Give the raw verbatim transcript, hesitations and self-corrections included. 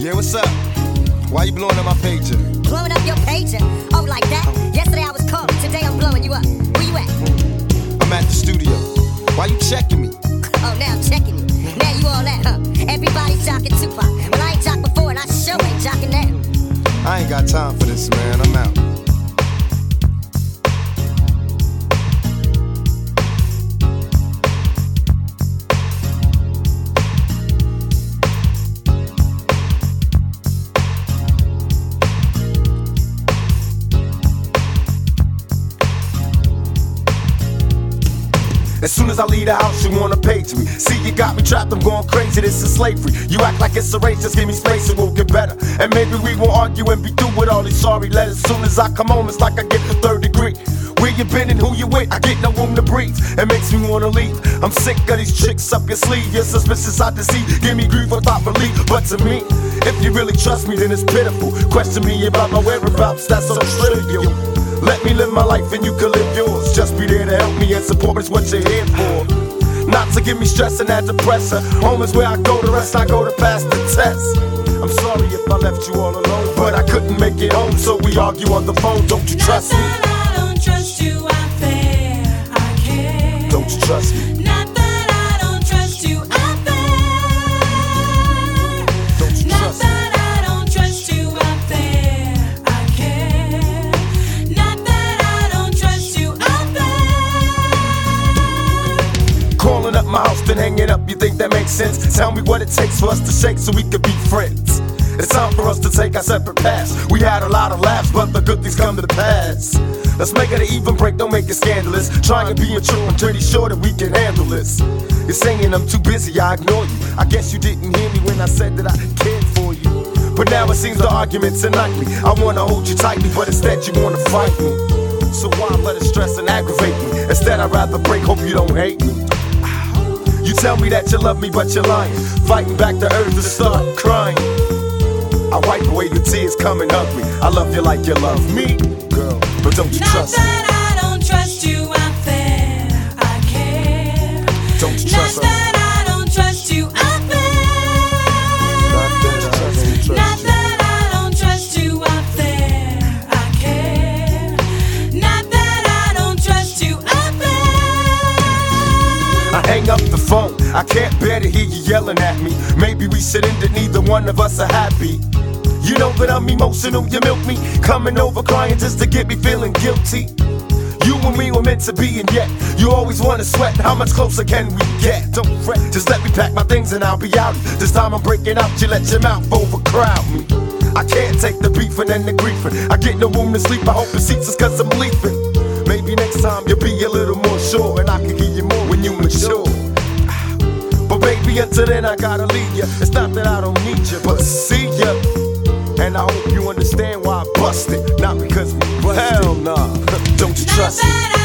Yeah, what's up? Why you blowing up my pager? Blowing up your pager? Oh, like that? Yesterday I was calling, today I'm blowing you up. Where you at? I'm at the studio. Why you checking me? Oh, now I'm checking you. Now you all that, huh? Everybody's jocking Tupac. Well, I ain't jocked before and I sure ain't jocking now. I ain't got time for this, man. I'm out. As soon as I leave the house, you wanna page me. See, you got me trapped, I'm going crazy, this is slavery. You act like it's a race, just give me space and we'll get better. And maybe we won't argue and be through with all these sorry letters. As soon as I come home, it's like I get the third degree. Where you been and who you with, I get no room to breathe. It makes me wanna leave. I'm sick of these tricks up your sleeve. You're suspicious, I deceive. Give me grief without belief. But to me, if you really trust me, then it's pitiful. Question me about my whereabouts, that's so trivial. Let me live my life and you can live yours. Just be there to help me and support is what you're here for. Not to give me stress and add to pressure. Home is where I go, the rest I go to pass the test. I'm sorry if I left you all alone, but I couldn't make it home, so we argue on the phone. Don't you trust me? Not that I don't trust you out there, I care. Don't you trust me? Not that I don't trust you out there. Don't you Not trust me? that I don't trust you out there, I care. Not that I don't trust you out there. Calling up my house, then hanging up, you think that makes sense? Tell me what it takes for us to shake so we could be friends. It's time for us to take our separate paths. We had a lot of laughs, but the good things come to the pass. Let's make it an even break, don't make it scandalous. Trying to be true, I'm pretty sure that we can handle this. You're saying I'm too busy, I ignore you. I guess you didn't hear me when I said that I cared for you. But now it seems the argument's unlikely. I wanna hold you tightly, but instead you wanna fight me. So why let it stress and aggravate me? Instead I'd rather break, hope you don't hate me. You tell me that you love me, but you're lying. Fighting back the urge to start crying. I wipe away the tears, come and hug me. I love you like you love me, girl, but don't you Not trust me? that I don't trust you out there, I care. Don't you Not trust me? that I don't trust you out there. Not that I don't trust Not you. that I don't trust you out there, I care. Not that I don't trust you out there. I hang up the phone, I can't bear to hear you yelling at me. Maybe we should end it, neither one of us are happy. You know that I'm emotional, you milk me. Coming over crying just to get me feeling guilty. You and me were meant to be, and yet you always wanna sweat. How much closer can we get? Don't fret, just let me pack my things and I'll be out. This time I'm breaking out, you let your mouth overcrowd me. I can't take the beefing and the griefing. I get no room to sleep, I hope it seats us cause I'm leaving. Maybe next time you'll be a little more sure, and I can give you more when you mature. But baby, until then I gotta leave ya. It's not that I don't need you, but see ya. And I hope you understand why I busted. Not because we busted. Hell nah, don't you Not trust me? that